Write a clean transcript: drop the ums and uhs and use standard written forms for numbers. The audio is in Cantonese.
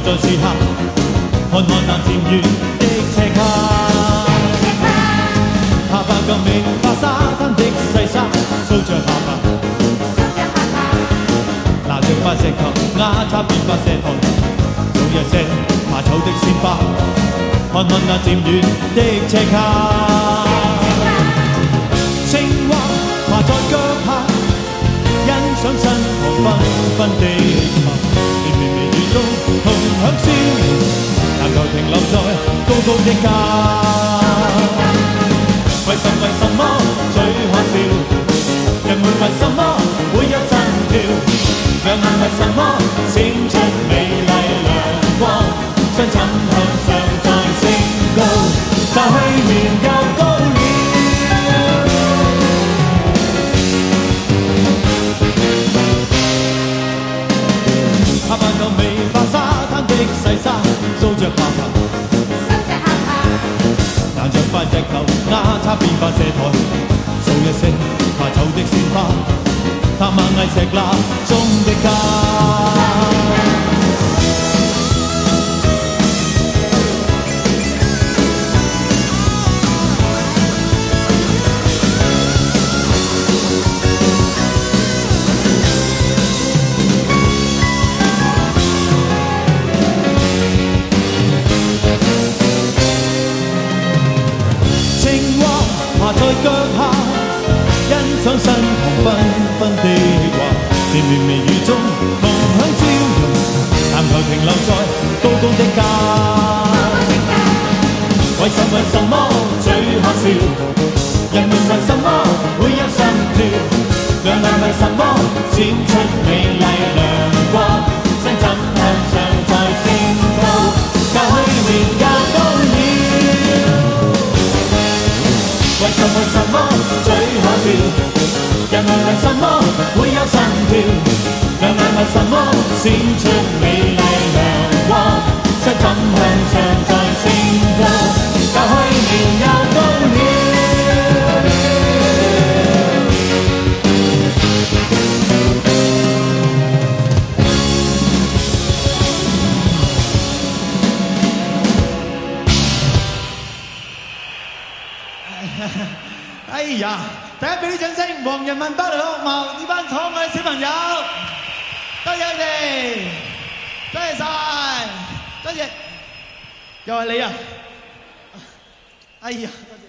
在樹下，看看那漸遠的赤卡。他不夠明白沙灘的細沙，掃着下巴，拿着塊石頭壓插變發射台，做一些怕醜的鮮花，看看那漸遠的赤卡。青蛙爬在腳下，欣賞身旁繽紛的花，綿綿微雨中同享笑容，但求停留在高高的家。為什麼最可笑？人們為什麼會有心跳？兩眼為什麼閃出美麗亮光？雙枕向上再升高，就去年又高了。他扮到美白沙灘的細沙，掃着下巴，拿着塊石頭壓插變發射台，掃一聲怕醜的鮮花，他螞蟻石罅中的家。爬在腳下，欣賞身旁繽紛的畫，綿綿微雨中同享笑容，但求停留在高高的家。為什麼最可笑？人們為什麼會有心跳？兩眼為什麼閃出美麗亮光？雙枕向上再升高，就去年又高了。為什麼最可笑？人們為什麼會有心跳？兩眼為什麼閃出美麗亮光？雙枕向上再升高，就去年又高了。哎呀！大家俾啲掌聲，黃人民芭蕾學校呢班可愛小朋友，多謝你哋，多謝晒，多謝，又係你啊！哎呀！